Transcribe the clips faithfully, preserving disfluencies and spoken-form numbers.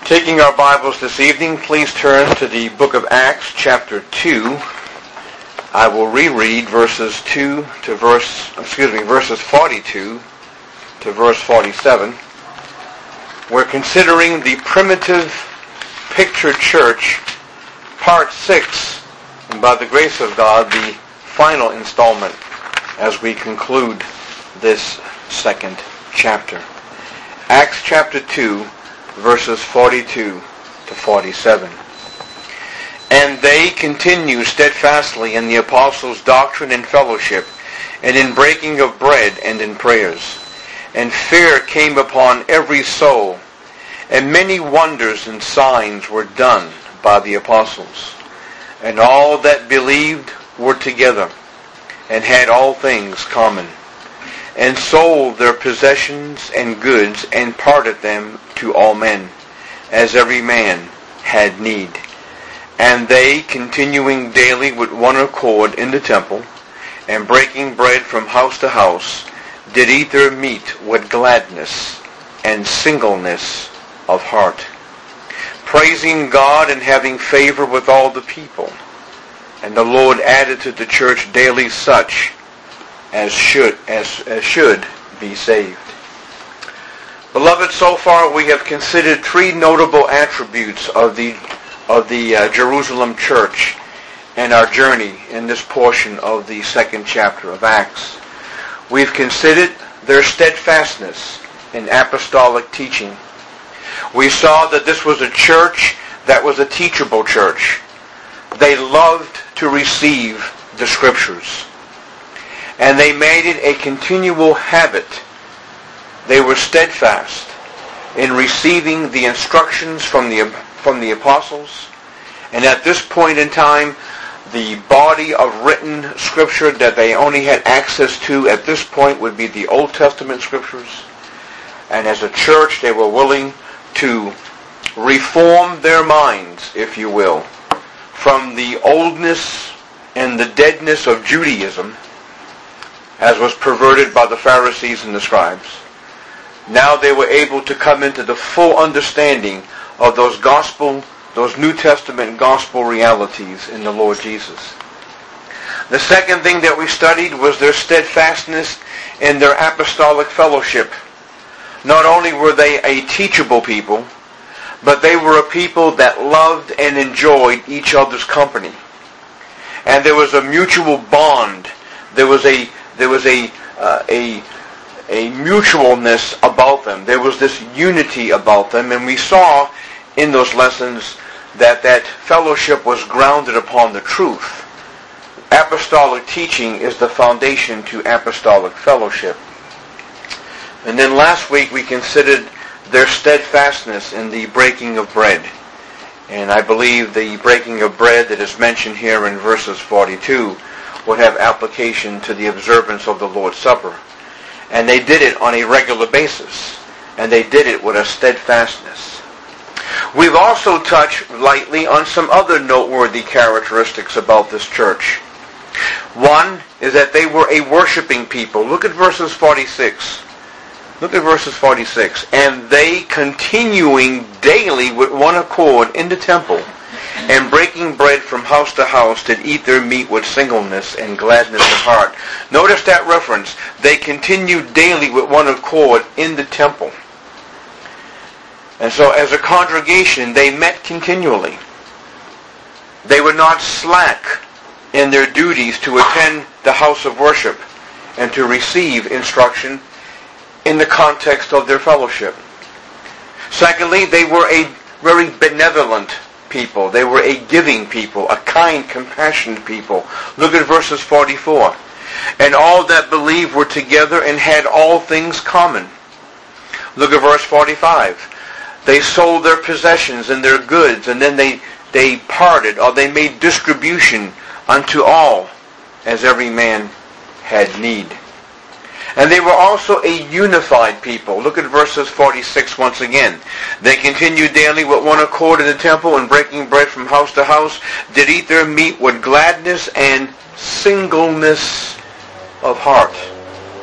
Taking our Bibles this evening, please turn to the book of Acts, chapter two. I will reread verses two to verse, excuse me, verses forty-two to verse forty-seven. We're considering the primitive picture church, part six, and by the grace of God, the final installment as we conclude this second chapter. Acts chapter two, verses forty-two to forty-seven. And they continued steadfastly in the apostles' doctrine and fellowship, and in breaking of bread and in prayers. And fear came upon every soul, and many wonders and signs were done by the apostles. And all that believed were together, and had all things common, and sold their possessions and goods, and parted them to all men, as every man had need. And they, continuing daily with one accord in the temple, and breaking bread from house to house, did eat their meat with gladness and singleness of heart, praising God and having favor with all the people. And the Lord added to the church daily such as should as, as should be saved. Beloved, so far we have considered three notable attributes of the of the uh, Jerusalem church and our journey in this portion of the second chapter of Acts. We've considered their steadfastness in apostolic teaching. We saw that this was a church that was a teachable church. They loved to receive the Scriptures, and they made it a continual habit. They were steadfast in receiving the instructions from the from the apostles, and at this point in time, the body of written Scripture that they only had access to at this point would be the Old Testament Scriptures. And as a church, they were willing to reform their minds, if you will, from the oldness and the deadness of Judaism, as was perverted by the Pharisees and the scribes. Now they were able to come into the full understanding of those gospel, those New Testament gospel realities in the Lord Jesus. The second thing that we studied was their steadfastness in their apostolic fellowship. Not only were they a teachable people, but they were a people that loved and enjoyed each other's company. And there was a mutual bond. There was a there was a uh, a a mutualness about them. There was this unity about them, and we saw in those lessons that that fellowship was grounded upon the truth. Apostolic teaching is the foundation to apostolic fellowship. And then last week we considered their steadfastness in the breaking of bread. And I believe the breaking of bread that is mentioned here in verses forty-two would have application to the observance of the Lord's Supper. And they did it on a regular basis. And they did it with a steadfastness. We've also touched lightly on some other noteworthy characteristics about this church. One is that they were a worshiping people. Look at verses forty-six. Look at verses forty-six. And they, continuing daily with one accord in the temple, and breaking bread from house to house, did eat their meat with singleness and gladness of heart. Notice that reference. They continued daily with one accord in the temple. And so as a congregation, they met continually. They were not slack in their duties to attend the house of worship and to receive instruction in the context of their fellowship. Secondly, they were a very benevolent people. They were a giving people, a kind, compassionate people. Look at verses forty-four. And all that believed were together and had all things common. Look at verse forty-five. They sold their possessions and their goods, and then they, they parted, or they made distribution unto all, as every man had need. And they were also a unified people. Look at verses forty-six once again. They continued daily with one accord in the temple, and breaking bread from house to house, did eat their meat with gladness and singleness of heart.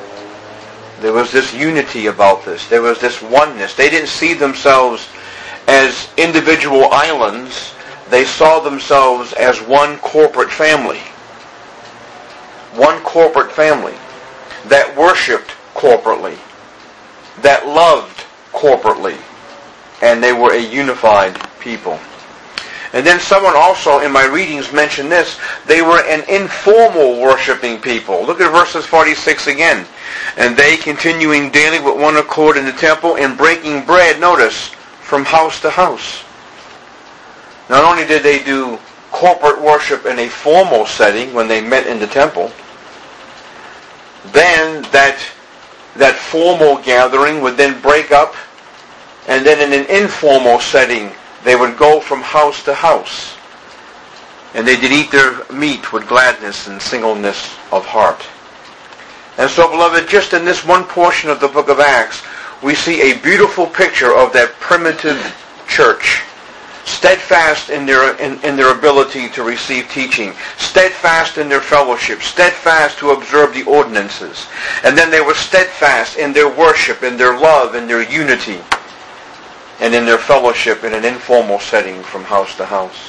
There was this unity about this. There was this oneness. They didn't see themselves as individual islands, they saw themselves as one corporate family. One corporate family that worshipped corporately, that loved corporately, and they were a unified people. And then someone also in my readings mentioned this. They were an informal worshiping people. Look at verses forty-six again. And they, continuing daily with one accord in the temple and breaking bread, notice, from house to house. Not only did they do corporate worship in a formal setting when they met in the temple, then that, that formal gathering would then break up, and then in an informal setting, they would go from house to house. And they did eat their meat with gladness and singleness of heart. And so, beloved, just in this one portion of the book of Acts, we see a beautiful picture of that primitive church. Steadfast in their, in, in their ability to receive teaching. Steadfast in their fellowship. Steadfast to observe the ordinances. And then they were steadfast in their worship, in their love, in their unity, and in their fellowship in an informal setting from house to house.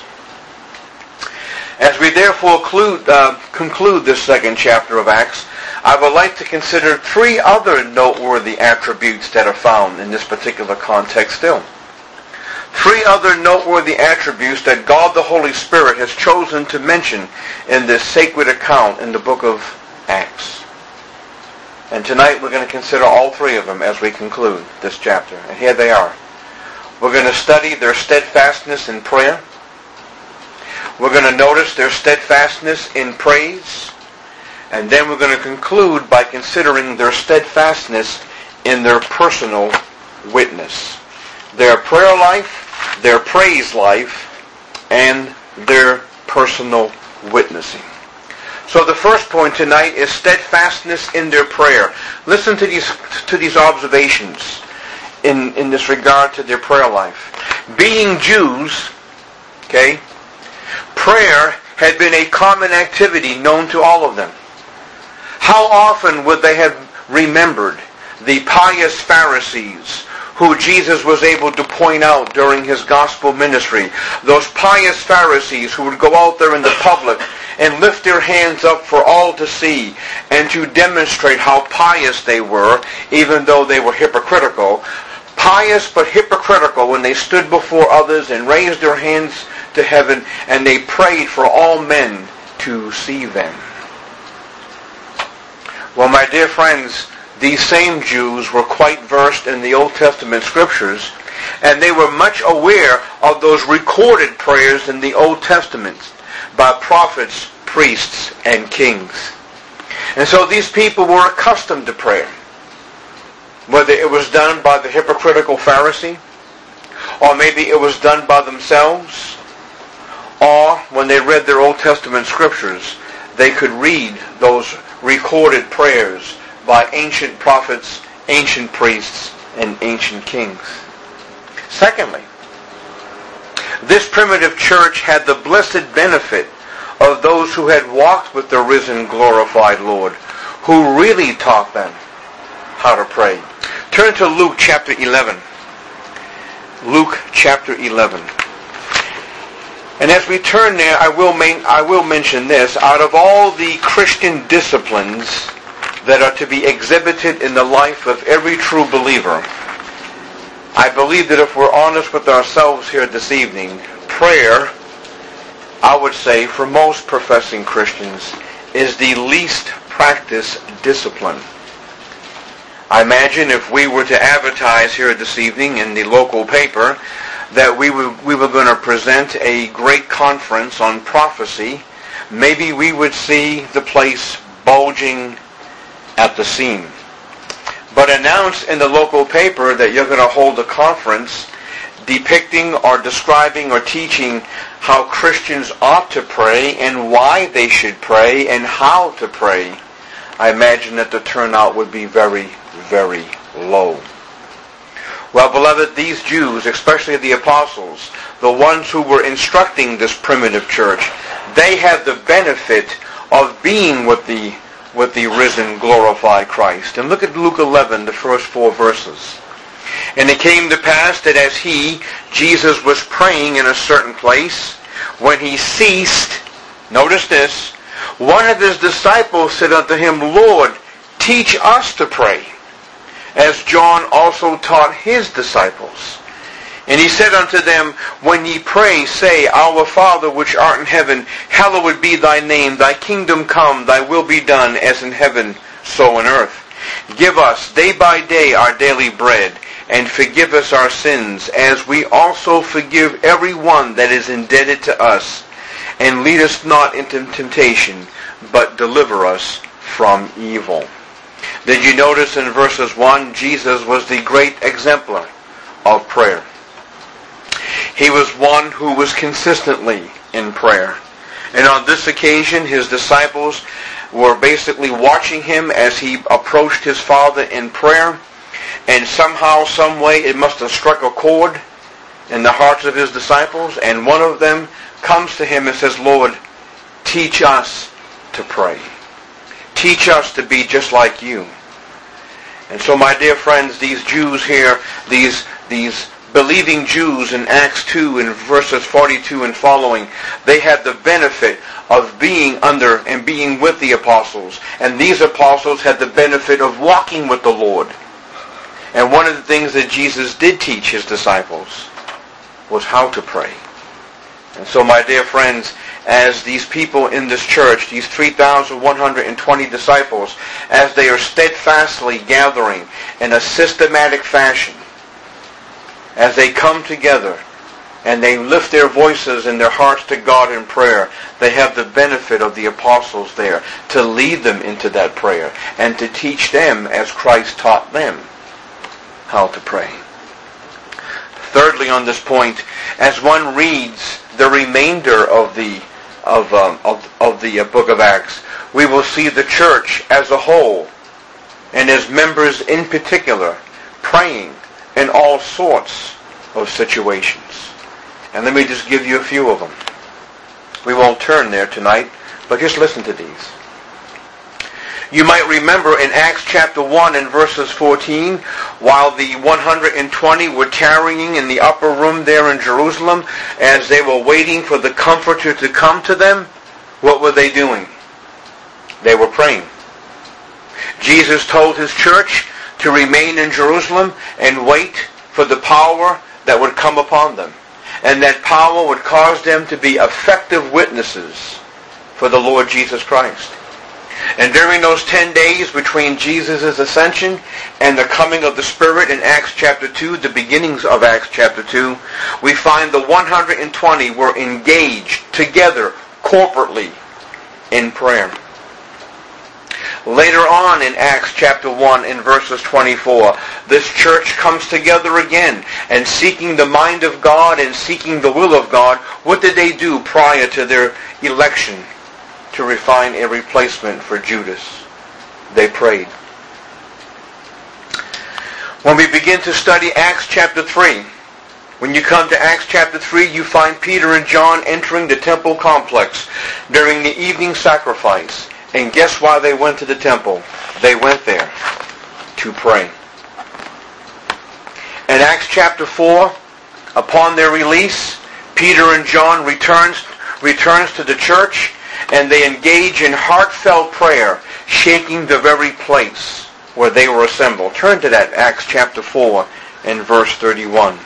As we therefore conclude, uh, conclude this second chapter of Acts, I would like to consider three other noteworthy attributes that are found in this particular context still. Three other noteworthy attributes that God the Holy Spirit has chosen to mention in this sacred account in the book of Acts. And tonight we're going to consider all three of them as we conclude this chapter. And here they are. We're going to study their steadfastness in prayer. We're going to notice their steadfastness in praise. And then we're going to conclude by considering their steadfastness in their personal witness. Their prayer life, their praise life, and their personal witnessing. So the first point tonight is steadfastness in their prayer. Listen to these, to these observations in, in this regard to their prayer life. Being Jews, okay, prayer had been a common activity known to all of them. How often would they have remembered the pious Pharisees who Jesus was able to point out during his gospel ministry? Those pious Pharisees who would go out there in the public and lift their hands up for all to see and to demonstrate how pious they were, even though they were hypocritical. Pious but hypocritical when they stood before others and raised their hands to heaven and they prayed for all men to see them. Well, my dear friends, these same Jews were quite versed in the Old Testament scriptures, and they were much aware of those recorded prayers in the Old Testament by prophets, priests, and kings. And so these people were accustomed to prayer. Whether it was done by the hypocritical Pharisee, or maybe it was done by themselves, or when they read their Old Testament scriptures, they could read those recorded prayers by ancient prophets, ancient priests, and ancient kings. Secondly, this primitive church had the blessed benefit of those who had walked with the risen, glorified Lord, who really taught them how to pray. Turn to Luke chapter eleven. Luke chapter eleven. And as we turn there, I will, main, I will mention this. Out of all the Christian disciplines that are to be exhibited in the life of every true believer, I believe that if we're honest with ourselves here this evening, prayer, I would say, for most professing Christians, is the least practiced discipline. I imagine if we were to advertise here this evening in the local paper that we were, we were going to present a great conference on prophecy, maybe we would see the place bulging at the seam. But announce in the local paper that you're going to hold a conference depicting or describing or teaching how Christians ought to pray and why they should pray and how to pray, I imagine that the turnout would be very, very low. Well, beloved, these Jews, especially the apostles, the ones who were instructing this primitive church, they had the benefit of being with the with the risen, glorified Christ. And look at Luke eleven, the first four verses. And it came to pass that as he, Jesus, was praying in a certain place, when he ceased, notice this, one of his disciples said unto him, Lord, teach us to pray, as John also taught his disciples. And he said unto them, when ye pray, say, Our Father which art in heaven, hallowed be thy name. Thy kingdom come, thy will be done, as in heaven, so on earth. Give us day by day our daily bread, and forgive us our sins, as we also forgive every one that is indebted to us. And lead us not into temptation, but deliver us from evil. Did you notice in verses one, Jesus was the great exemplar of prayer. He was one who was consistently in prayer. And on this occasion, his disciples were basically watching him as he approached his Father in prayer. And somehow, some way, it must have struck a chord in the hearts of his disciples. And one of them comes to him and says, Lord, teach us to pray. Teach us to be just like you. And so, my dear friends, these Jews here, these these believing Jews in Acts two in verses forty-two and following, they had the benefit of being under and being with the apostles. And these apostles had the benefit of walking with the Lord. And one of the things that Jesus did teach his disciples was how to pray. And so, my dear friends, as these people in this church, these three thousand one hundred twenty disciples, as they are steadfastly gathering in a systematic fashion, as they come together and they lift their voices and their hearts to God in prayer, they have the benefit of the apostles there to lead them into that prayer and to teach them as Christ taught them how to pray. Thirdly, on this point, as one reads the remainder of the of um, of, of the uh, book of Acts, we will see the church as a whole and as members in particular praying in all sorts of situations. And let me just give you a few of them. We won't turn there tonight, but just listen to these. You might remember in Acts chapter one and verses fourteen, while the one hundred twenty were tarrying in the upper room there in Jerusalem, as they were waiting for the Comforter to come to them, what were they doing? They were praying. Jesus told his church to remain in Jerusalem and wait for the power that would come upon them. And that power would cause them to be effective witnesses for the Lord Jesus Christ. And during those ten days between Jesus' ascension and the coming of the Spirit in Acts chapter two, the beginnings of Acts chapter two, we find the one hundred twenty were engaged together corporately in prayer. Later on in Acts chapter one in verses twenty-four, this church comes together again, and seeking the mind of God and seeking the will of God, what did they do prior to their election to refine a replacement for Judas? They prayed. When we begin to study Acts chapter three, when you come to Acts chapter three, you find Peter and John entering the temple complex during the evening sacrifice. And guess why they went to the temple? They went there to pray. In Acts chapter four, upon their release, Peter and John returns, returns to the church, and they engage in heartfelt prayer, shaking the very place where they were assembled. Turn to that, Acts chapter four and verse thirty-one.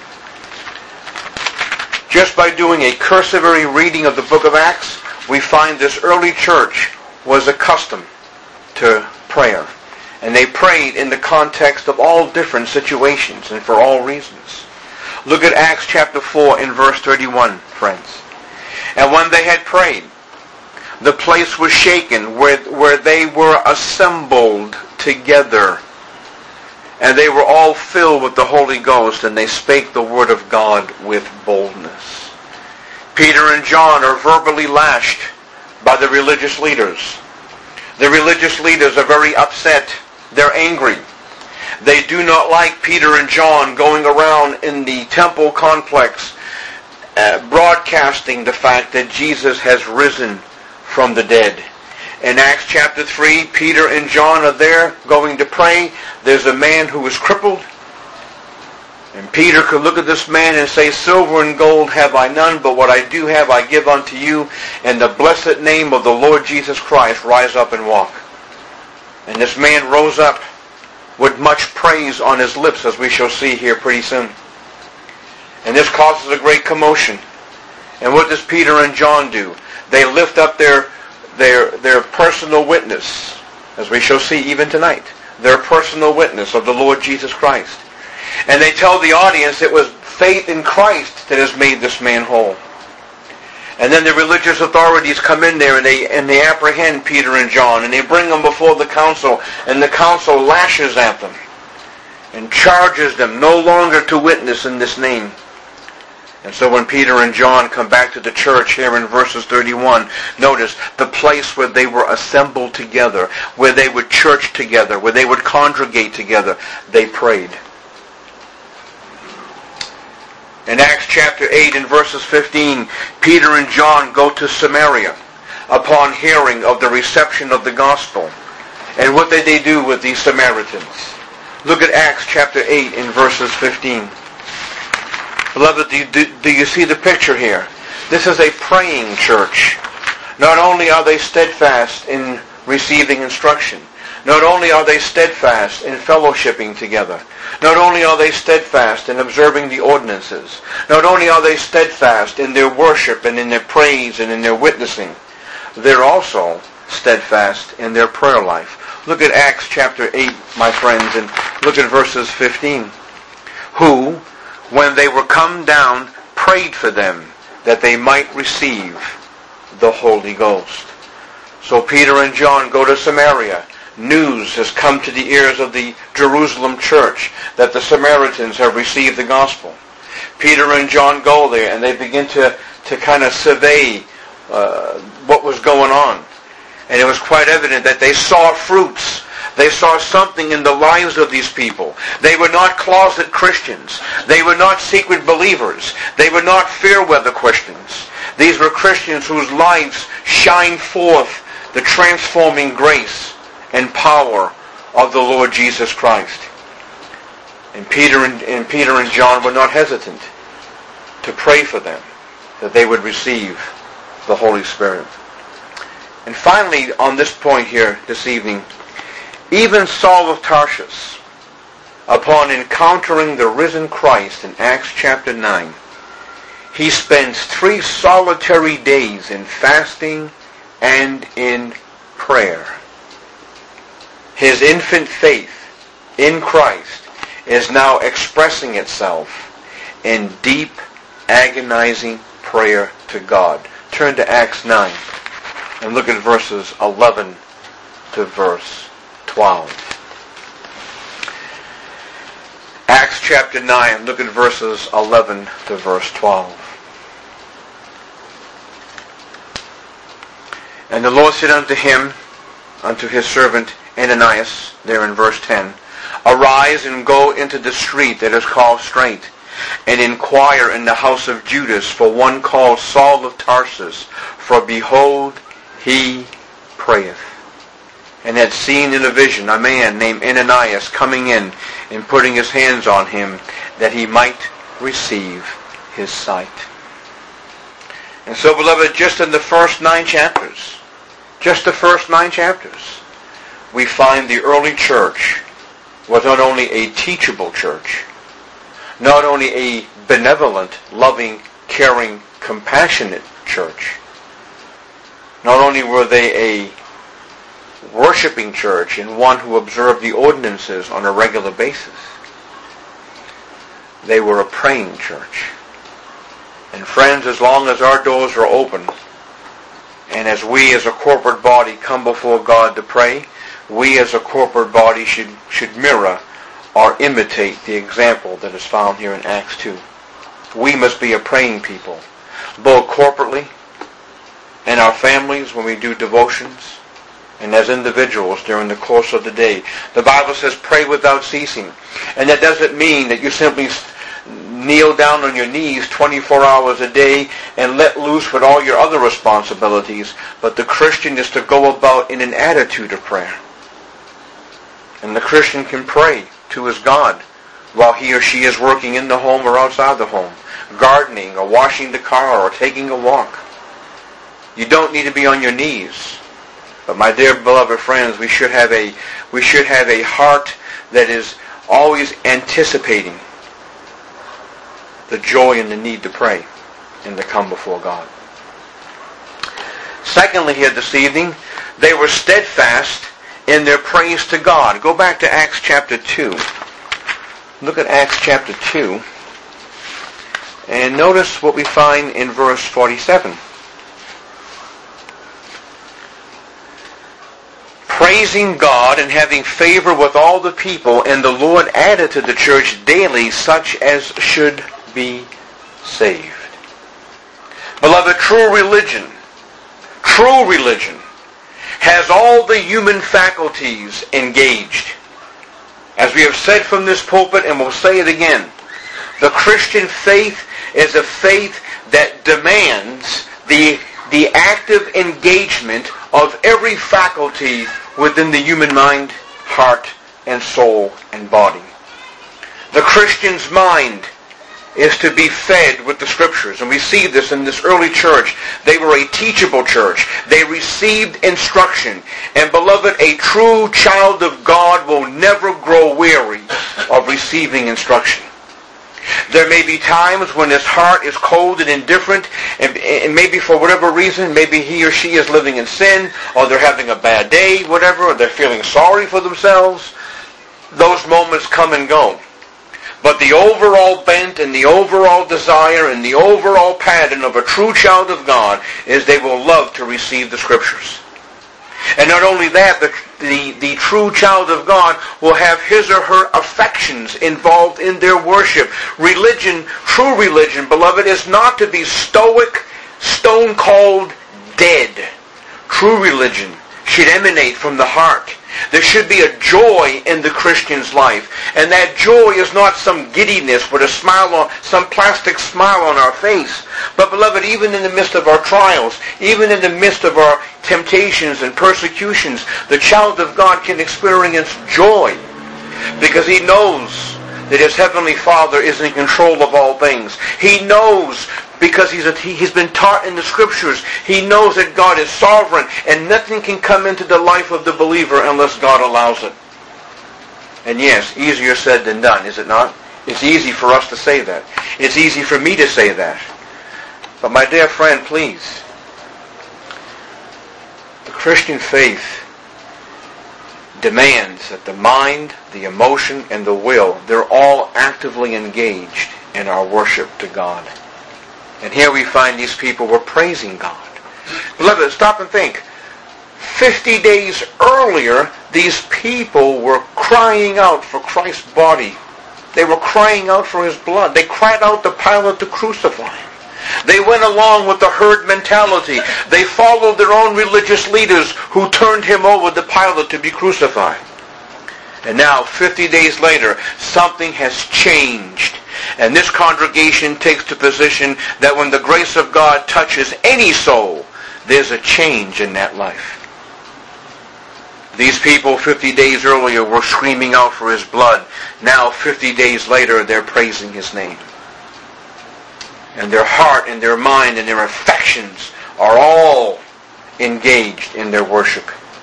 Just by doing a cursory reading of the book of Acts, we find this early church was accustomed to prayer. And they prayed in the context of all different situations and for all reasons. Look at Acts chapter four in verse thirty-one, friends. And when they had prayed, the place was shaken where, where they were assembled together. And they were all filled with the Holy Ghost, and they spake the word of God with boldness. Peter and John are verbally lashed by the religious leaders. The religious leaders are very upset. They're angry. They do not like Peter and John going around in the temple complex uh, broadcasting the fact that Jesus has risen from the dead. In Acts chapter three, Peter and John are there going to pray. There's a man who is crippled. And Peter could look at this man and say, silver and gold have I none, but what I do have I give unto you. In the blessed name of the Lord Jesus Christ, rise up and walk. And this man rose up with much praise on his lips, as we shall see here pretty soon. And this causes a great commotion. And what does Peter and John do? They lift up their, their, their personal witness, as we shall see even tonight. Their personal witness of the Lord Jesus Christ. And they tell the audience it was faith in Christ that has made this man whole. And then the religious authorities come in there and they and they apprehend Peter and John and they bring them before the council, and the council lashes at them and charges them no longer to witness in this name. And so when Peter and John come back to the church here in verses thirty-one, notice the place where they were assembled together, where they would church together, where they would congregate together, they prayed. In Acts chapter eight and verses fifteen, Peter and John go to Samaria upon hearing of the reception of the gospel. And what did they do with these Samaritans? Look at Acts chapter eight and verses fifteen. Beloved, do you, do, do you see the picture here? This is a praying church. Not only are they steadfast in receiving instruction, not only are they steadfast in fellowshipping together, not only are they steadfast in observing the ordinances, not only are they steadfast in their worship and in their praise and in their witnessing, they're also steadfast in their prayer life. Look at Acts chapter eight, my friends, and look at verses fifteen. Who, when they were come down, prayed for them that they might receive the Holy Ghost. So Peter and John go to Samaria. News has come to the ears of the Jerusalem church that the Samaritans have received the gospel. Peter and John go there and they begin to, to kind of survey uh, what was going on. And it was quite evident that they saw fruits. They saw something in the lives of these people. They were not closet Christians. They were not secret believers. They were not fair weather Christians. These were Christians whose lives shine forth the transforming grace and power of the Lord Jesus Christ. And Peter and, and Peter and John were not hesitant to pray for them, that they would receive the Holy Spirit. And finally, on this point here this evening, even Saul of Tarsus, upon encountering the risen Christ in Acts chapter nine, he spends three solitary days in fasting and in prayer. His infant faith in Christ is now expressing itself in deep, agonizing prayer to God. Turn to Acts nine and look at verses eleven to verse twelve. Acts chapter nine, look at verses eleven to verse twelve. And the Lord said unto him, unto his servant Ananias, there in verse ten, Arise and go into the street that is called Straight, and inquire in the house of Judas for one called Saul of Tarsus, for behold, he prayeth, and had seen in a vision a man named Ananias coming in and putting his hands on him, that he might receive his sight. And so, beloved, just in the first nine chapters, just the first nine chapters, we find the early church was not only a teachable church, not only a benevolent, loving, caring, compassionate church. Not only were they a worshiping church and one who observed the ordinances on a regular basis, they were a praying church. And friends, as long as our doors are open, and as we as a corporate body come before God to pray, we as a corporate body should, should mirror or imitate the example that is found here in Acts two. We must be a praying people, both corporately, in our families when we do devotions, and as individuals during the course of the day. The Bible says pray without ceasing. And that doesn't mean that you simply kneel down on your knees twenty-four hours a day and let loose with all your other responsibilities. But the Christian is to go about in an attitude of prayer. And the Christian can pray to his God while he or she is working in the home or outside the home, gardening or washing the car or taking a walk. You don't need to be on your knees. But my dear beloved friends, we should have a we should have a heart that is always anticipating the joy and the need to pray and to come before God. Secondly, here this evening, they were steadfast in their praise to God. Go back to Acts chapter two. Look at Acts chapter two. And notice what we find in verse forty-seven. Praising God and having favor with all the people, and the Lord added to the church daily such as should be saved. Beloved, true religion, true religion has all the human faculties engaged. As we have said from this pulpit, and we'll say it again, the Christian faith is a faith that demands the, the active engagement of every faculty within the human mind, heart, and soul, and body. The Christian's mind is to be fed with the Scriptures. And we see this in this early church. They were a teachable church. They received instruction. And beloved, a true child of God will never grow weary of receiving instruction. There may be times when his heart is cold and indifferent, and, and maybe for whatever reason, maybe he or she is living in sin, or they're having a bad day, whatever, or they're feeling sorry for themselves. Those moments come and go. But the overall bent and the overall desire and the overall pattern of a true child of God is they will love to receive the Scriptures. And not only that, the, the, the true child of God will have his or her affections involved in their worship. Religion, true religion, beloved, is not to be stoic, stone-cold dead. True religion should emanate from the heart. There should be a joy in the Christian's life. And that joy is not some giddiness with a smile on, some plastic smile on our face. But beloved, even in the midst of our trials, even in the midst of our temptations and persecutions, the child of God can experience joy. Because he knows that his heavenly Father is in control of all things. He knows, because he's, a, he's been taught in the Scriptures, he knows that God is sovereign and nothing can come into the life of the believer unless God allows it. And yes, easier said than done, is it not? It's easy for us to say that. It's easy for me to say that. But my dear friend, please, the Christian faith demands that the mind, the emotion, and the will, they're all actively engaged in our worship to God. And here we find these people were praising God. Beloved, stop and think. Fifty days earlier, these people were crying out for Christ's body. They were crying out for his blood. They cried out to Pilate to crucify him. They went along with the herd mentality. They followed their own religious leaders who turned him over to Pilate to be crucified. And now, fifty days later, something has changed. And this congregation takes the position that when the grace of God touches any soul, there's a change in that life. These people fifty days earlier were screaming out for his blood. Now, fifty days later, they're praising his name. And their heart and their mind and their affections are all engaged in their worship.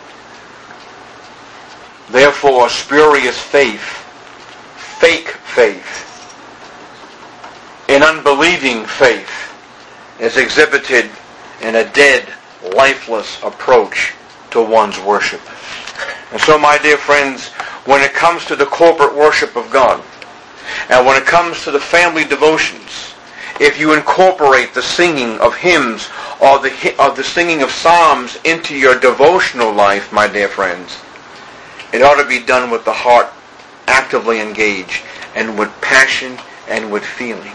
Therefore, spurious faith, fake faith, an unbelieving faith is exhibited in a dead, lifeless approach to one's worship. And so, my dear friends, when it comes to the corporate worship of God, and when it comes to the family devotions, if you incorporate the singing of hymns or the, or the singing of psalms into your devotional life, my dear friends, it ought to be done with the heart actively engaged and with passion and with feeling.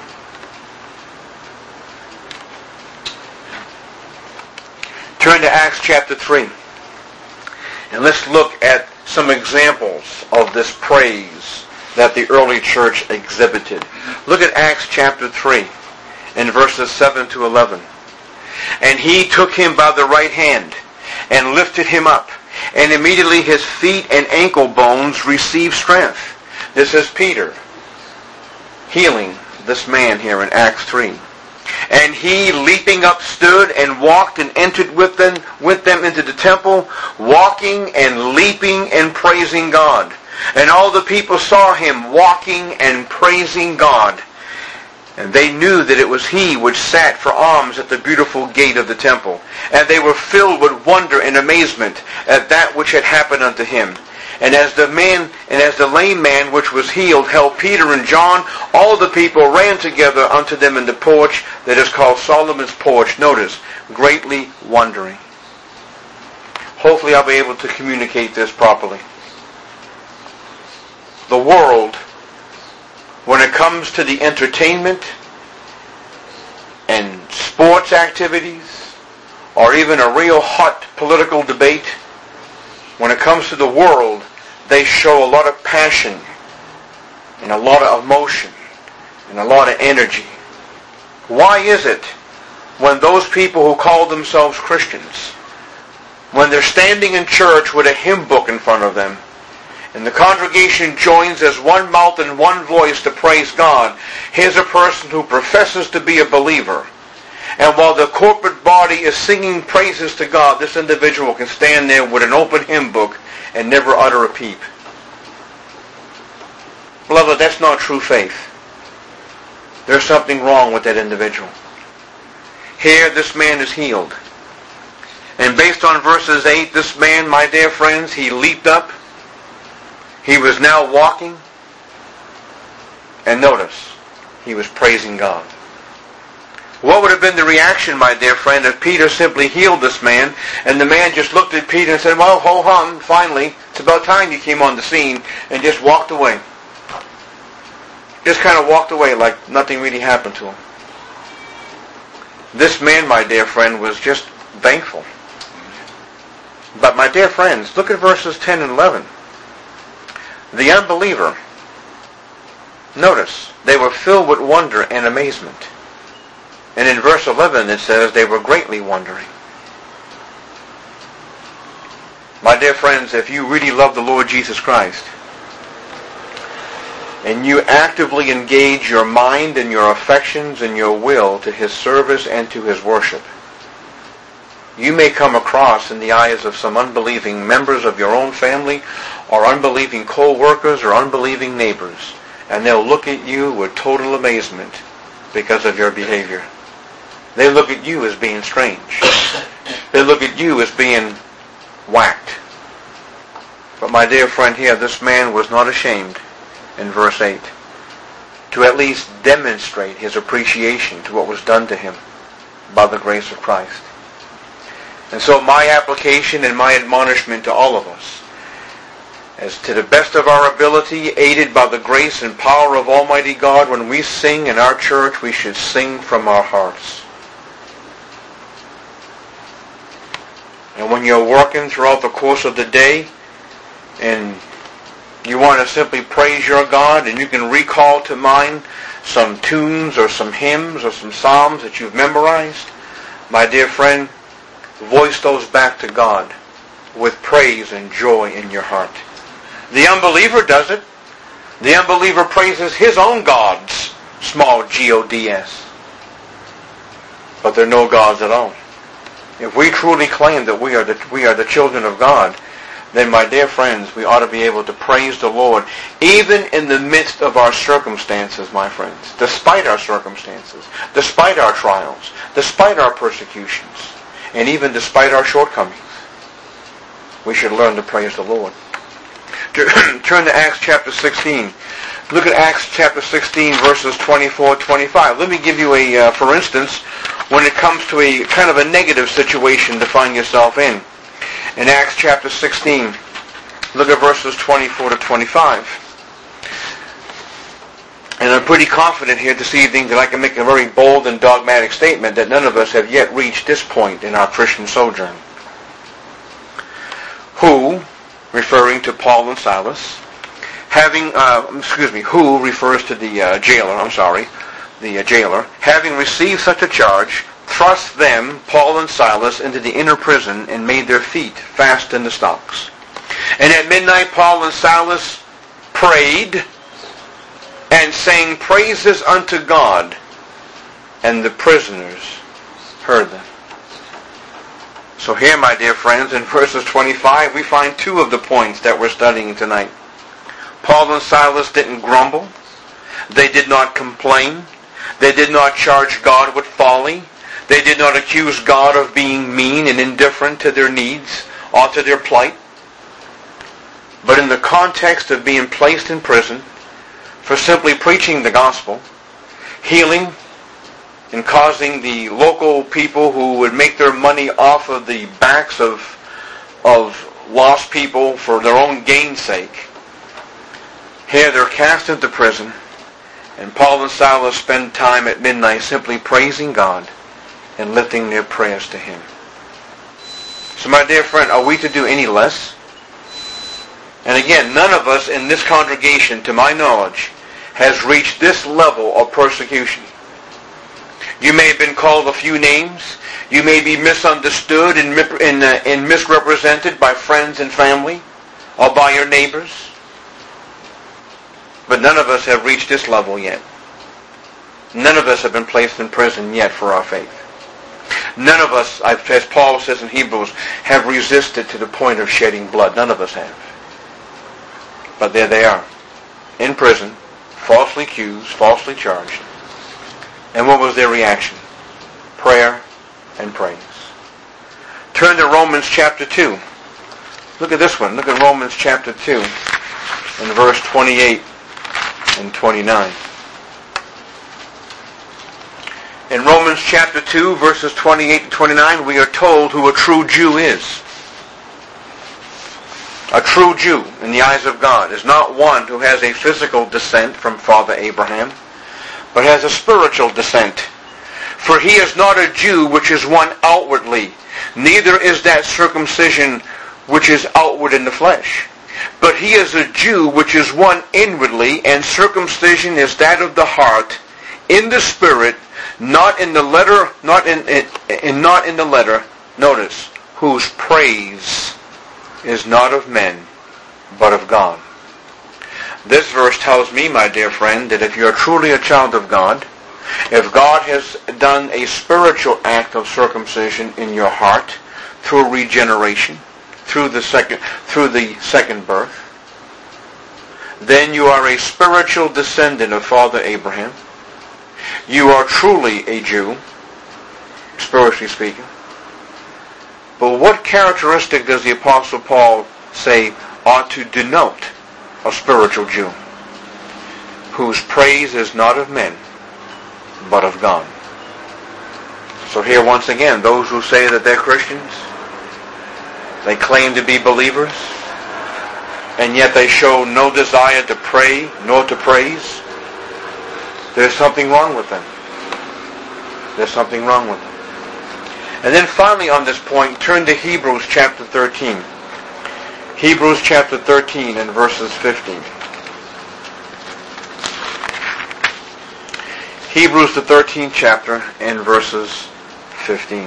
Turn to Acts chapter three. And let's look at some examples of this praise that the early church exhibited. Look at Acts chapter three in verses seven to eleven. And he took him by the right hand and lifted him up, and immediately his feet and ankle bones received strength. This is Peter. healing this man here in Acts three. And he, leaping up, stood and walked and entered with them, with them into the temple, walking and leaping and praising God. And all the people saw him walking and praising God. And they knew that it was he which sat for alms at the beautiful gate of the temple. And they were filled with wonder and amazement at that which had happened unto him. And as the man, and as the lame man which was healed held Peter and John, all the people ran together unto them in the porch that is called Solomon's porch. Notice, greatly wondering. Hopefully I'll be able to communicate this properly. The world, when it comes to the entertainment and sports activities, or even a real hot political debate, when it comes to the world, they show a lot of passion and a lot of emotion and a lot of energy. Why is it when those people who call themselves Christians, when they're standing in church with a hymn book in front of them, and the congregation joins as one mouth and one voice to praise God, here's a person who professes to be a believer, and while the corporate body is singing praises to God, this individual can stand there with an open hymn book and never utter a peep. Beloved, that's not true faith. There's something wrong with that individual. Here, this man is healed. And based on verses eight, this man, my dear friends, he leaped up. He was now walking. And notice, he was praising God. What would have been the reaction, my dear friend, if Peter simply healed this man, and the man just looked at Peter and said, well, ho hum, finally, it's about time you came on the scene, and just walked away. Just kind of walked away like nothing really happened to him. This man, my dear friend, was just thankful. But my dear friends, look at verses ten and eleven. The unbeliever, notice, they were filled with wonder and amazement. And in verse eleven it says they were greatly wondering. My dear friends, if you really love the Lord Jesus Christ, and you actively engage your mind and your affections and your will to His service and to His worship, you may come across in the eyes of some unbelieving members of your own family, or unbelieving co-workers, or unbelieving neighbors, and they'll look at you with total amazement because of your behavior. They look at you as being strange. They look at you as being whacked. But my dear friend here, this man was not ashamed, in verse eight, to at least demonstrate his appreciation to what was done to him by the grace of Christ. And so my application and my admonishment to all of us, as to the best of our ability, aided by the grace and power of Almighty God, when we sing in our church, we should sing from our hearts. And when you're working throughout the course of the day, and you want to simply praise your God, and you can recall to mind some tunes or some hymns or some psalms that you've memorized, my dear friend, voice those back to God with praise and joy in your heart. The unbeliever does it. The unbeliever praises his own gods, small G O D S. But they're no gods at all. If we truly claim that we are the, we are the children of God, then my dear friends, we ought to be able to praise the Lord, even in the midst of our circumstances, my friends, despite our circumstances, despite our trials, despite our persecutions, and even despite our shortcomings. We should learn to praise the Lord. Turn to Acts chapter sixteen. Look at Acts chapter sixteen, verses twenty-four to twenty-five. Let me give you a, uh, for instance, when it comes to a kind of a negative situation to find yourself in. In Acts chapter sixteen, look at verses twenty-four to twenty-five. And I'm pretty confident here this evening that I can make a very bold and dogmatic statement that none of us have yet reached this point in our Christian sojourn. Who, referring to Paul and Silas, having, uh, excuse me, who refers to the uh, jailer, I'm sorry, the uh, jailer, having received such a charge, thrust them, Paul and Silas, into the inner prison and made their feet fast in the stocks. And at midnight Paul and Silas prayed and sang praises unto God, and the prisoners heard them. So here, my dear friends, in verses twenty-five, we find two of the points that we're studying tonight. Paul and Silas didn't grumble. They did not complain. They did not charge God with folly. They did not accuse God of being mean and indifferent to their needs or to their plight. But in the context of being placed in prison for simply preaching the gospel, healing, and causing the local people who would make their money off of the backs of, of lost people for their own gain's sake, here they're cast into prison, and Paul and Silas spend time at midnight simply praising God and lifting their prayers to Him. So my dear friend, are we to do any less? And again, none of us in this congregation, to my knowledge, has reached this level of persecution. You may have been called a few names. You may be misunderstood and, and, uh, and misrepresented by friends and family or by your neighbors. But none of us have reached this level yet. None of us have been placed in prison yet for our faith. None of us, as Paul says in Hebrews, have resisted to the point of shedding blood. None of us have. But there they are, in prison, falsely accused, falsely charged. And what was their reaction? Prayer and praise. Turn to Romans chapter two. Look at this one. Look at Romans chapter two and verse twenty-eight and twenty-nine. In Romans chapter two, verses twenty-eight and twenty-nine, we are told who a true Jew is. A true Jew, in the eyes of God, is not one who has a physical descent from Father Abraham, but has a spiritual descent. For he is not a Jew which is one outwardly, neither is that circumcision which is outward in the flesh. But he is a Jew which is one inwardly, and circumcision is that of the heart, in the spirit, not in the letter, not in, in, in not in the letter. Notice, whose praise is not of men, but of God. This verse tells me, my dear friend, that if you are truly a child of God, if God has done a spiritual act of circumcision in your heart through regeneration, through the second through the second birth, then you are a spiritual descendant of Father Abraham. You are truly a Jew, spiritually speaking. But what characteristic does the Apostle Paul say ought to denote a spiritual Jew? Whose praise is not of men, but of God. So here once again, those who say that they're Christians, they claim to be believers, and yet they show no desire to pray nor to praise, there's something wrong with them. There's something wrong with them. And then finally on this point, turn to Hebrews chapter thirteen. Hebrews chapter thirteen and verses fifteen. Hebrews the thirteenth chapter and verses fifteen.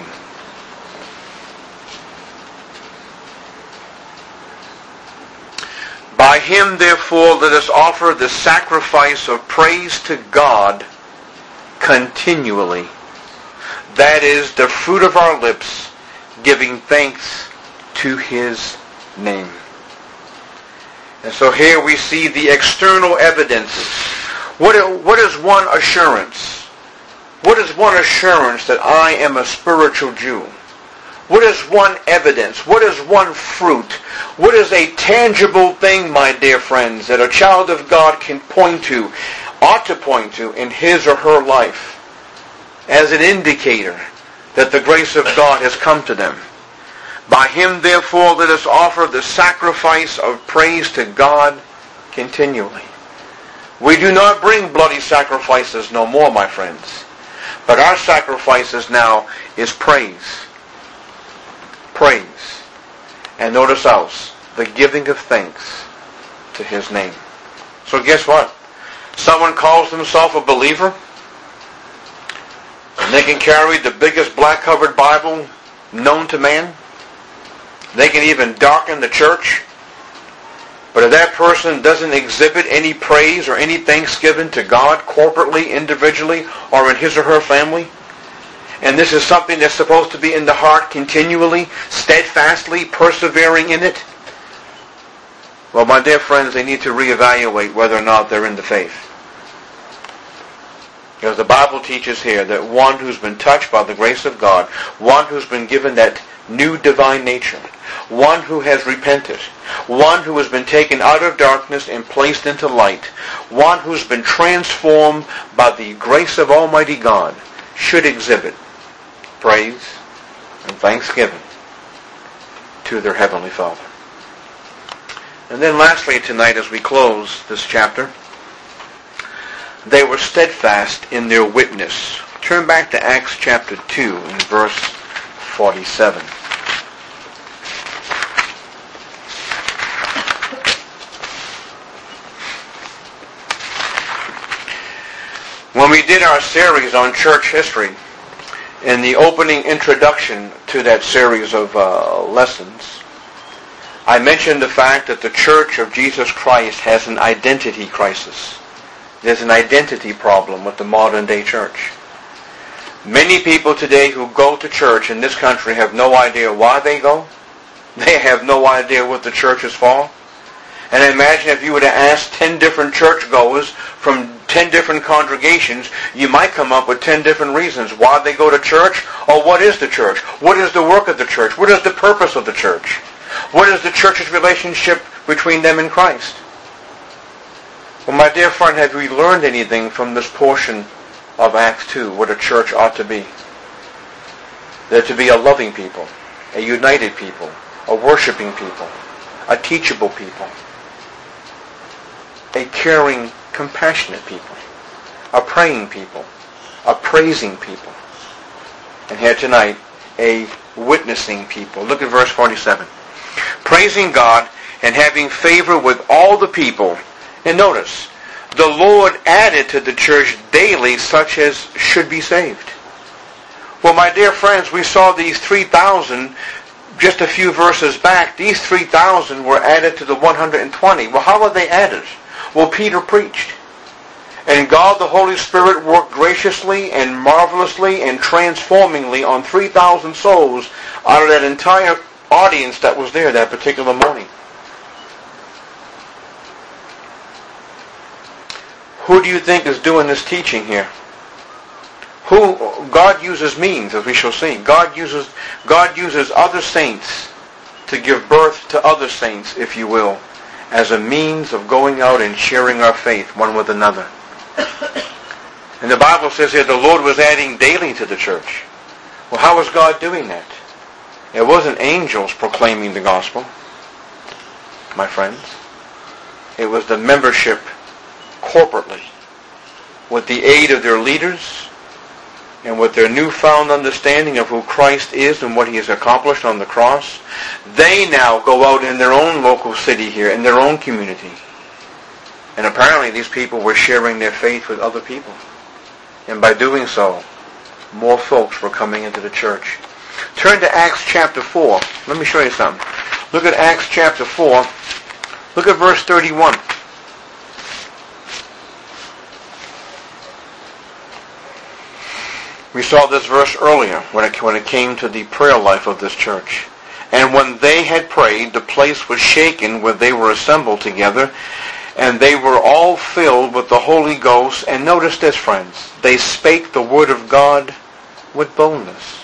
By him, therefore, let us offer the sacrifice of praise to God continually. That is the fruit of our lips, giving thanks to his name. And so here we see the external evidences. What, what is one assurance? What is one assurance that I am a spiritual Jew? What is one evidence? What is one fruit? What is a tangible thing, my dear friends, that a child of God can point to, ought to point to in his or her life as an indicator that the grace of God has come to them? By him, therefore, let us offer the sacrifice of praise to God continually. We do not bring bloody sacrifices no more, my friends. But our sacrifices now is praise. Praise. And notice else, the giving of thanks to his name. So guess what? Someone calls himself a believer, and they can carry the biggest black-covered Bible known to man. They can even darken the church. But if that person doesn't exhibit any praise or any thanksgiving to God corporately, individually, or in his or her family, and this is something that's supposed to be in the heart continually, steadfastly, persevering in it, well, my dear friends, they need to reevaluate whether or not they're in the faith. Because the Bible teaches here that one who's been touched by the grace of God, one who's been given that new divine nature, one who has repented, one who has been taken out of darkness and placed into light, one who's been transformed by the grace of Almighty God, should exhibit praise and thanksgiving to their Heavenly Father. And then lastly tonight, as we close this chapter, they were steadfast in their witness. Turn back to Acts chapter two and verse forty-seven. When we did our series on church history, in the opening introduction to that series of uh, lessons, I mentioned the fact that the Church of Jesus Christ has an identity crisis. There's an identity problem with the modern day church. Many people today who go to church in this country have no idea why they go. They have no idea what the church is for. And imagine if you were to ask ten different churchgoers from ten different congregations, you might come up with ten different reasons why they go to church, or what is the church? What is the work of the church? What is the purpose of the church? What is the church's relationship between them and Christ? Well, my dear friend, have we learned anything from this portion of Acts two, what a church ought to be? They're to be a loving people, a united people, a worshiping people, a teachable people, a caring, compassionate people, a praying people, a praising people, and here tonight, a witnessing people. Look at verse forty-seven. Praising God and having favor with all the people. And notice, the Lord added to the church daily such as should be saved. Well, my dear friends, we saw these three thousand just a few verses back. These three thousand were added to the one hundred twenty. Well, how were they added? Well, Peter preached. And God the Holy Spirit worked graciously and marvelously and transformingly on three thousand souls out of that entire audience that was there that particular morning. Who do you think is doing this teaching here? Who God uses means, as we shall see. God uses God uses other saints to give birth to other saints, if you will, as a means of going out and sharing our faith one with another. And the Bible says here the Lord was adding daily to the church. Well, how was God doing that? It wasn't angels proclaiming the gospel, my friends. It was the membership corporately, with the aid of their leaders and with their newfound understanding of who Christ is and what he has accomplished on the cross. They now go out in their own local city here, in their own community. And apparently these people were sharing their faith with other people. And by doing so, more folks were coming into the church. Turn to Acts chapter four. Let me show you something. Look at Acts chapter four. Look at verse thirty-one. We saw this verse earlier when it, when it came to the prayer life of this church. And when they had prayed, the place was shaken where they were assembled together, and they were all filled with the Holy Ghost. And notice this, friends. They spake the word of God with boldness.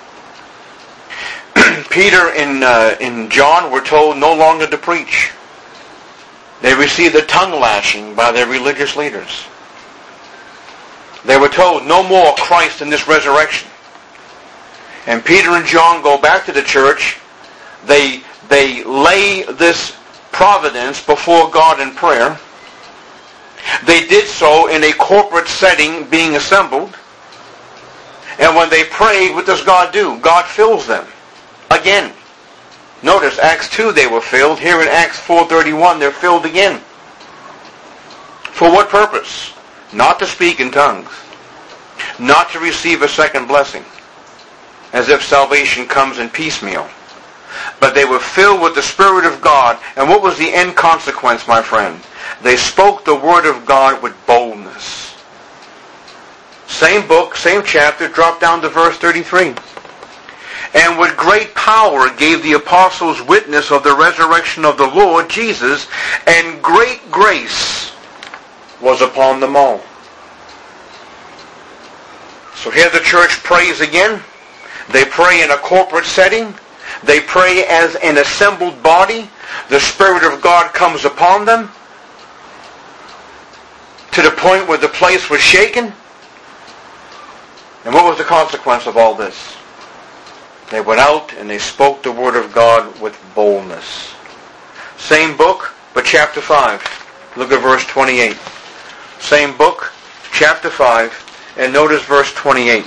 Peter and, uh, and John were told no longer to preach. They received the tongue lashing by their religious leaders. They were told no more Christ in this resurrection. And Peter and John go back to the church. They, they lay this providence before God in prayer. They did so in a corporate setting, being assembled. And when they prayed, what does God do? God fills them. Again. Notice, Acts two they were filled. Here in Acts four thirty-one they're filled again. For what purpose? Not to speak in tongues. Not to receive a second blessing, as if salvation comes in piecemeal. but they were filled with the Spirit of God. And what was the end consequence, my friend? They spoke the Word of God with boldness. Same book, same chapter, drop down to verse thirty-three. And with great power gave the apostles witness of the resurrection of the Lord Jesus, and great grace was upon them all. So here the church prays again. They pray in a corporate setting. They pray as an assembled body. The Spirit of God comes upon them to the point where the place was shaken. And what was the consequence of all this? They went out and they spoke the Word of God with boldness. Same book, but chapter five. Look at verse twenty-eight. Same book, chapter five, and notice verse twenty-eight.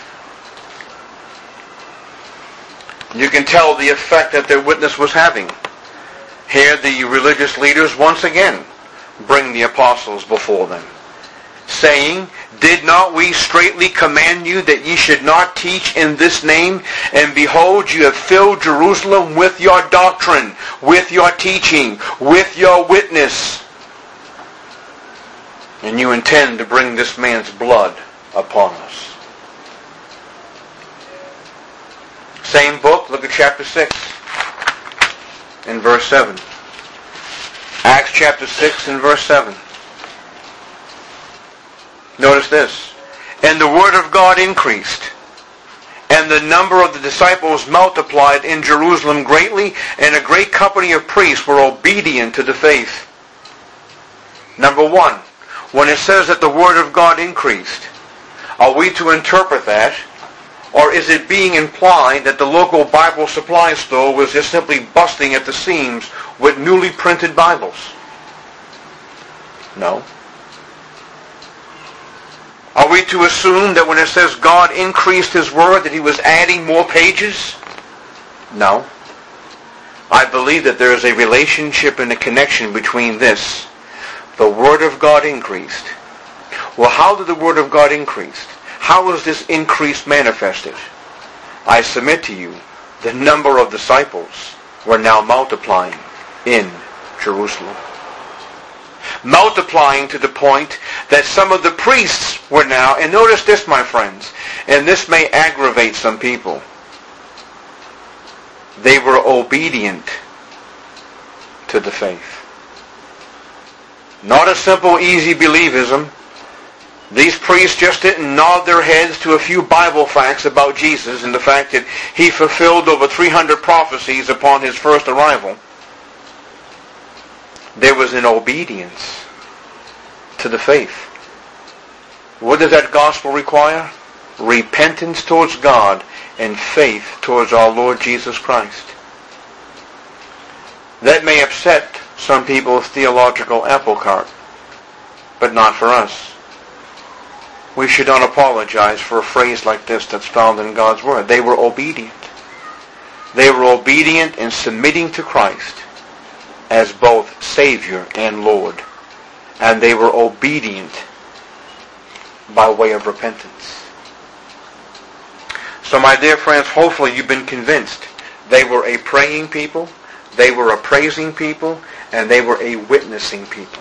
You can tell the effect that their witness was having. Here the religious leaders once again bring the apostles before them, saying, Did not we straitly command you that ye should not teach in this name? And behold, you have filled Jerusalem with your doctrine, with your teaching, with your witness. And you intend to bring this man's blood upon us. Same book, look at chapter six and verse seven. Acts chapter six and verse seven. Notice this. And the word of God increased, and the number of the disciples multiplied in Jerusalem greatly, and a great company of priests were obedient to the faith. Number one, when it says that the word of God increased, are we to interpret that, or is it being implied that the local Bible supply store was just simply busting at the seams with newly printed Bibles? No. Are we to assume that when it says God increased His Word, that He was adding more pages? No. I believe that there is a relationship and a connection between this. The Word of God increased. Well, how did the Word of God increase? How was this increase manifested? I submit to you, the number of disciples were now multiplying in Jerusalem. Multiplying to the point that some of the priests were now, and notice this, my friends, and this may aggravate some people, they were obedient to the faith. Not a simple, easy believism. These priests just didn't nod their heads to a few Bible facts about Jesus and the fact that He fulfilled over three hundred prophecies upon His first arrival. There was an obedience to the faith. What does that gospel require? Repentance towards God and faith towards our Lord Jesus Christ. That may upset some people's theological apple cart, but not for us. We should not apologize for a phrase like this that's found in God's Word. They were obedient. They were obedient in submitting to Christ as both Savior and Lord. And they were obedient by way of repentance. So my dear friends, hopefully you've been convinced. They were a praying people, they were a praising people, and they were a witnessing people.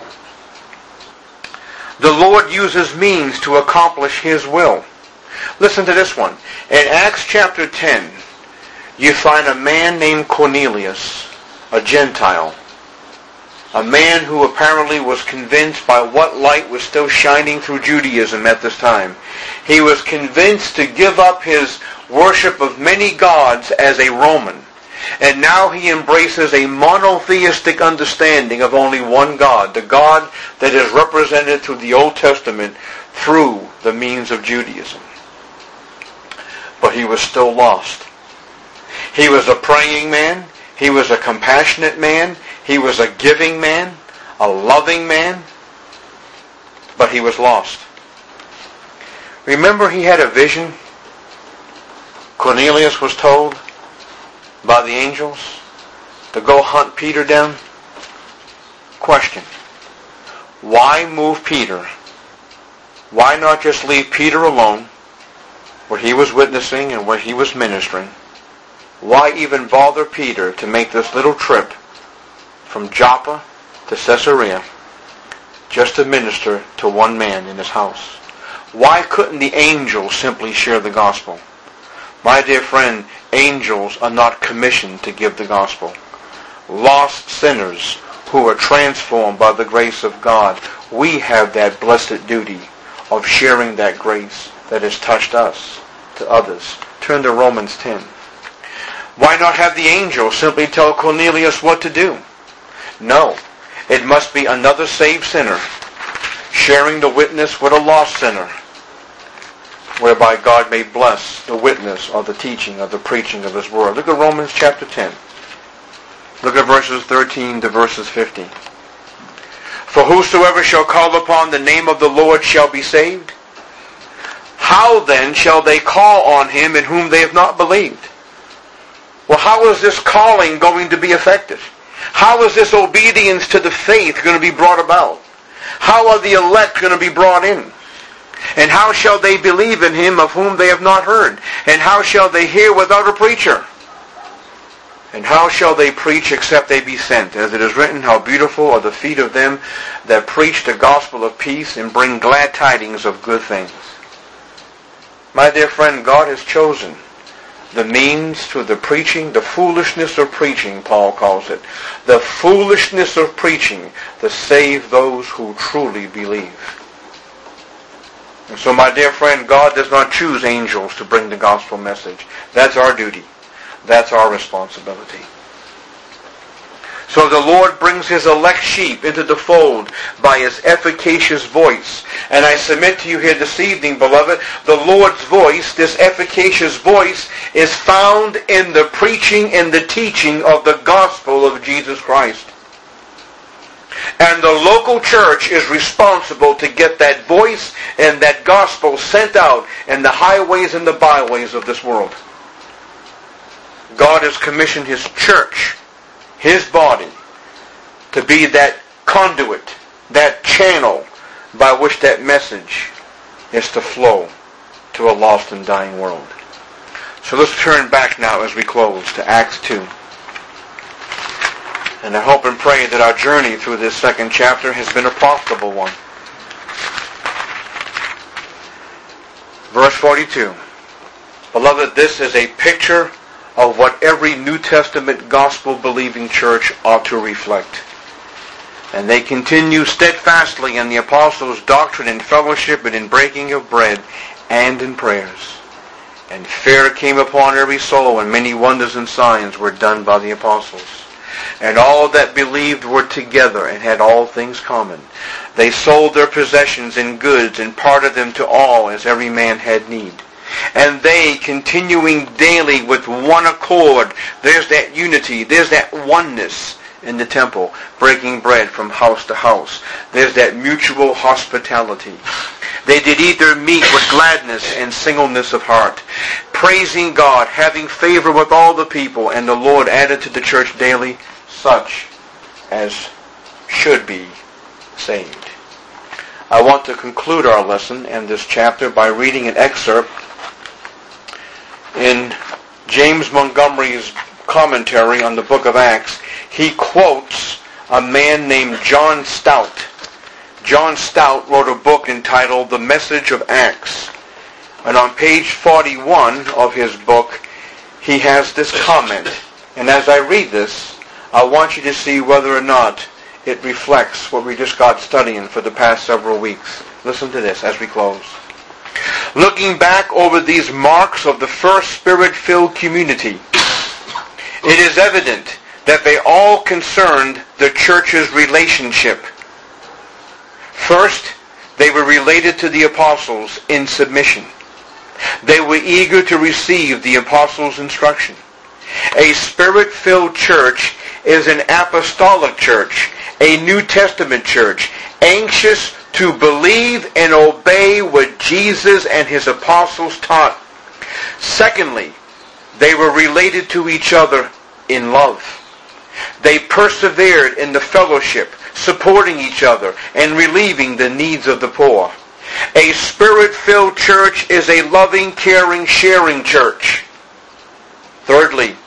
The Lord uses means to accomplish His will. Listen to this one. In Acts chapter ten, you find a man named Cornelius, a Gentile. A man who apparently was convinced by what light was still shining through Judaism at this time. He was convinced to give up his worship of many gods as a Roman. And now he embraces a monotheistic understanding of only one God, the God that is represented through the Old Testament through the means of Judaism. But he was still lost. He was a praying man. He was a compassionate man. He was a giving man, a loving man. But he was lost. Remember, he had a vision. Cornelius was told by the angels to go hunt Peter down. Question. Why move Peter? Why not just leave Peter alone where he was witnessing and where he was ministering? Why even bother Peter to make this little trip from Joppa to Caesarea just to minister to one man in his house? Why couldn't the angels simply share the gospel? My dear friend, angels are not commissioned to give the gospel. Lost sinners who are transformed by the grace of God, we have that blessed duty of sharing that grace that has touched us to others. Turn to Romans ten. Why not have the angels simply tell Cornelius what to do? No, it must be another saved sinner sharing the witness with a lost sinner, whereby God may bless the witness or the teaching or the preaching of His Word. Look at Romans chapter ten. Look at verses thirteen to verses fifteen. For whosoever shall call upon the name of the Lord shall be saved. How then shall they call on Him in whom they have not believed? Well, how is this calling going to be effective? How is this obedience to the faith going to be brought about? How are the elect going to be brought in? And how shall they believe in Him of whom they have not heard? And how shall they hear without a preacher? And how shall they preach except they be sent? As it is written, how beautiful are the feet of them that preach the gospel of peace and bring glad tidings of good things. My dear friend, God has chosen the means through the preaching, the foolishness of preaching, Paul calls it. The foolishness of preaching to save those who truly believe. And so, my dear friend, God does not choose angels to bring the gospel message. That's our duty. That's our responsibility. So the Lord brings His elect sheep into the fold by His efficacious voice. And I submit to you here this evening, beloved, the Lord's voice, this efficacious voice, is found in the preaching and the teaching of the gospel of Jesus Christ. And the local church is responsible to get that voice and that gospel sent out in the highways and the byways of this world. God has commissioned His church, His body, to be that conduit, that channel by which that message is to flow to a lost and dying world. So let's turn back now as we close to Acts two. And I hope and pray that our journey through this second chapter has been a profitable one. Verse forty-two. Beloved, this is a picture of what every New Testament gospel-believing church ought to reflect. And they continue steadfastly in the apostles' doctrine and fellowship and in breaking of bread and in prayers. And fear came upon every soul, and many wonders and signs were done by the apostles. And all that believed were together and had all things common. They sold their possessions and goods and parted them to all as every man had need. And they, continuing daily with one accord, there's that unity, there's that oneness in the temple, breaking bread from house to house. There's that mutual hospitality. They did eat their meat with gladness and singleness of heart, praising God, having favor with all the people, and the Lord added to the church daily such as should be saved. I want to conclude our lesson in this chapter by reading an excerpt in James Montgomery's commentary on the book of Acts. He quotes a man named John Stout. John Stout wrote a book entitled The Message of Acts. And on page forty-one of his book, he has this comment. And as I read this, I want you to see whether or not it reflects what we just got studying for the past several weeks. Listen to this as we close. Looking back over these marks of the first Spirit-filled community, it is evident that they all concerned the church's relationship. First, they were related to the apostles in submission. They were eager to receive the apostles' instruction. A Spirit-filled church is an apostolic church, a New Testament church, anxious to believe and obey what Jesus and His apostles taught. Secondly, they were related to each other in love. They persevered in the fellowship, supporting each other and relieving the needs of the poor. A Spirit-filled church is a loving, caring, sharing church. Thirdly,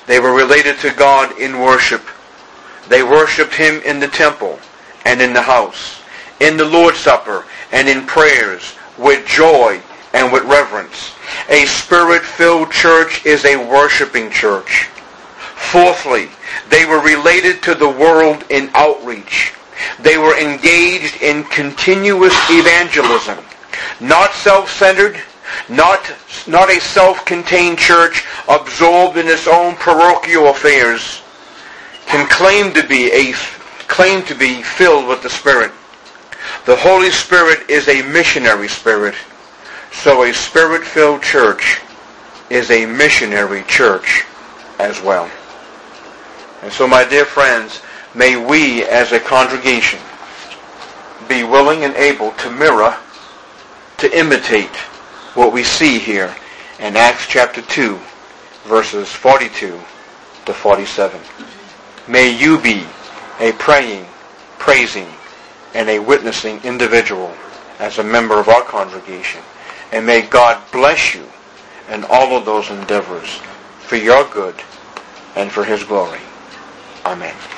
They were related to God in worship. They worshiped Him in the temple and in the house, in the Lord's Supper and in prayers, with joy and with reverence. A Spirit-filled church is a worshiping church. Fourthly, they were related to the world in outreach. They were engaged in continuous evangelism. Not self-centered, not, not a self-contained church absorbed in its own parochial affairs, can claim to be a claim to be filled with the Spirit. The Holy Spirit is a missionary spirit, so a Spirit-filled church is a missionary church as well. And so, my dear friends, may we as a congregation be willing and able to mirror, to imitate what we see here in Acts chapter two, verses forty-two to forty-seven. May you be a praying, praising, and a witnessing individual as a member of our congregation. And may God bless you in all of those endeavors for your good and for His glory. Amen.